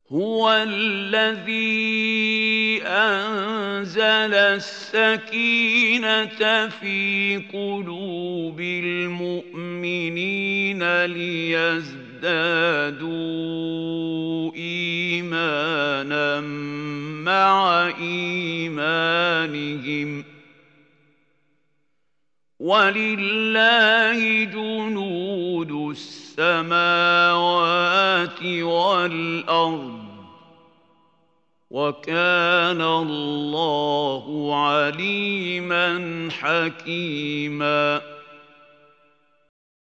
هو الذي أنزل السكينة في قلوب المؤمنين ليزدادوا إيمانا مع إيمانهم ولله جنود السماوات والأرض وكان الله عليما حكيما